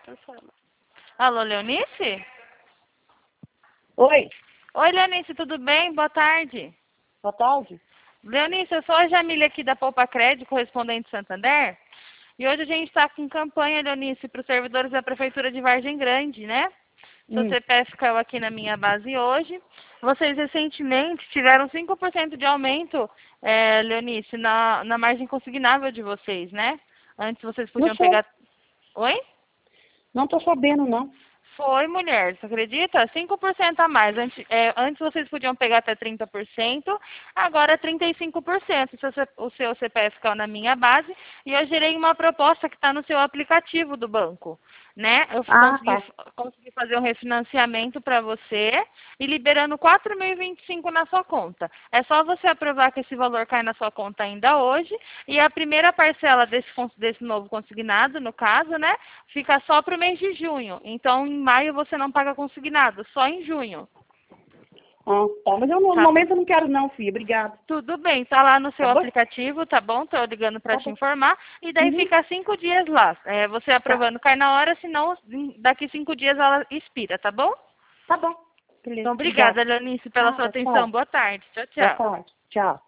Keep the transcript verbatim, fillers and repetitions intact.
Alô, Leonice? Oi, Oi, Leonice, tudo bem? Boa tarde. boa tarde. Leonice, eu sou a Jamília aqui da Poupa Crédito, correspondente Santander. E hoje a gente está com campanha, Leonice, para os servidores da Prefeitura de Vargem Grande, né? Seu Hum. C P F caiu aqui na minha base hoje. Vocês recentemente tiveram cinco por cento de aumento, é, Leonice, na, na margem consignável de vocês, né? Antes vocês Não podiam sei, pegar... Oi? não tô sabendo, não. Foi, mulher, você acredita? cinco por cento a mais. Antes, é, antes vocês podiam pegar até trinta por cento, agora trinta e cinco por cento. O seu, o seu C P F caiu na minha base e eu gerei uma proposta que está no seu aplicativo do banco, né? Eu Ah, consegui, tá. consegui fazer um refinanciamento para você e liberando quatro mil e vinte e cinco na sua conta. É só você aprovar que esse valor cai na sua conta ainda hoje e a primeira parcela desse, desse novo consignado, no caso, né, fica só para o mês de junho. Então, em maio você não paga consignado, só em junho. Ah, tá. Mas eu, no Tá, momento eu não quero não, filha. Obrigada. tudo bem, tá lá no Tá seu bom? aplicativo, tá bom? Tô ligando para Tá te bom. informar. E daí Uhum. fica cinco dias lá. É, você Tá. aprovando cai na hora, senão daqui cinco dias ela expira, tá bom? Tá bom. Beleza. Então, Obrigada. obrigada, Leonice, pela sua Nada, atenção. tchau. Boa tarde. Tchau, Boa tchau. tarde. Tchau.